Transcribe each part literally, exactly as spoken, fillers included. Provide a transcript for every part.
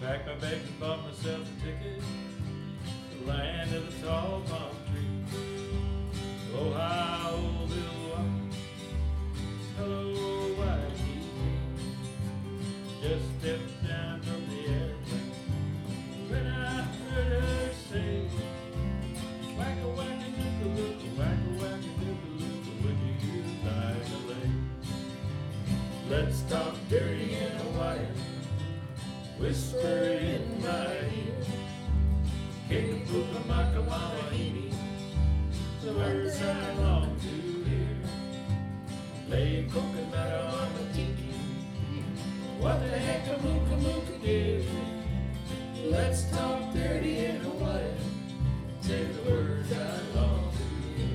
Packed my bags and bought myself a ticket to the land of the tall palm trees. Oh, how old Bill walked. Hello, Waikiki. Just stepped down from the airplane when I heard her say, wacka wacka nooka looka, wacka wacka nooka looka, would you like a lay? Let's talk dirty in Hawaii, whisper in my ear. Kekapuka maka mawahini, the words I long to hear. Lay a coconut on a tiki, what the heck a mooka mooka did. Let's talk dirty in Hawaii, say the words I long to hear.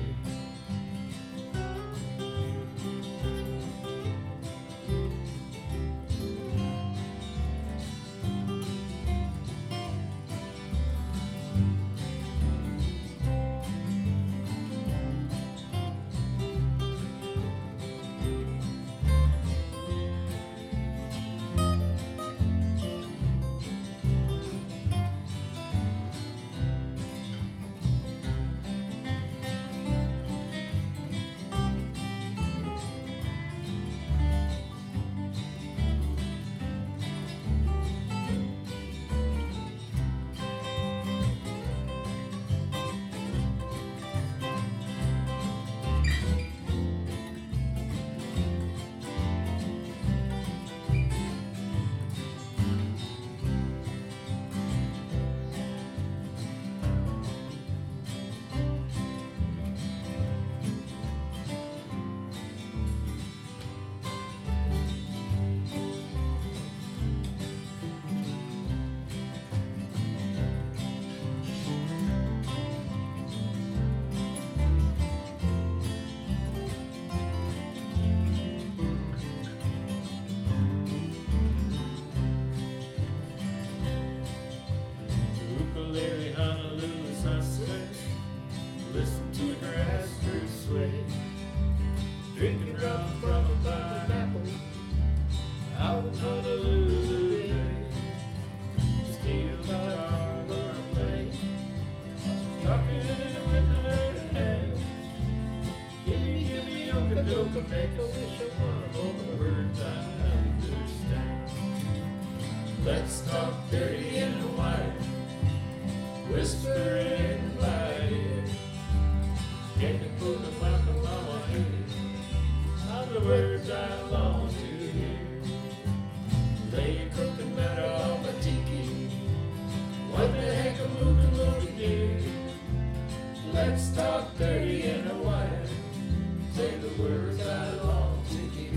Ukulele, Honolulu sunset, listen to the grass roots sway, drinking rum from a pineapple out in Honolulu Bay. Steel guitar, learn play, talking with her hand. Gimme, gimme, oka doka, make a wish upon all the words I understand. Let's talk dirty in Hawaii, whisper in my ear. Kekapuka maka mawahini, are the words I long to hear. Lay a coconut on my tiki, what the heck a mooka mooka did. Let's talk dirty in Hawaii, say the words I long to hear.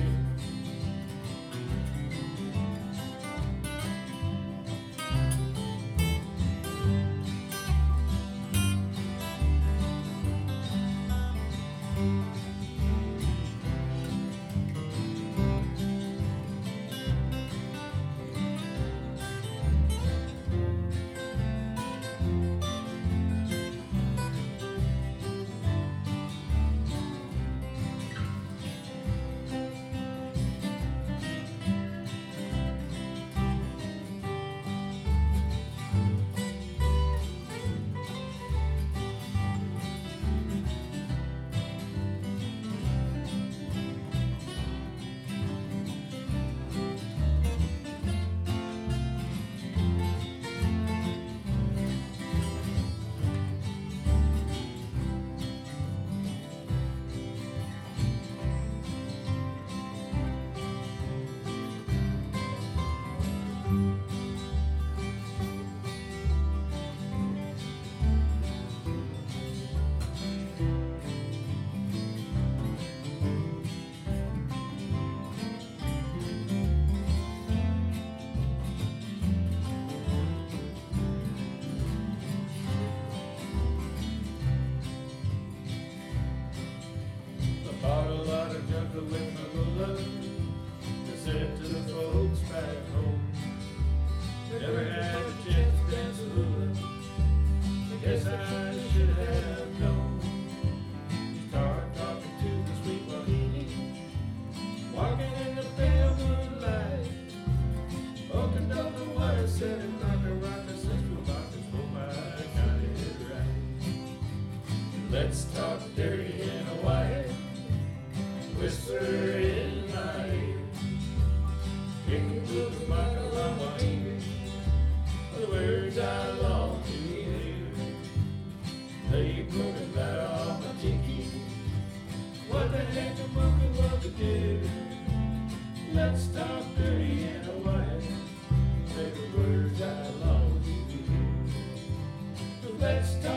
Let's talk dirty and white. Whisper in my ear. You can put the buckle on my ear. The words I long to hear. They put a batter on my ticket. What the heck a monkey want to do? Let's talk dirty and white. Say the words I long to hear. Let's talk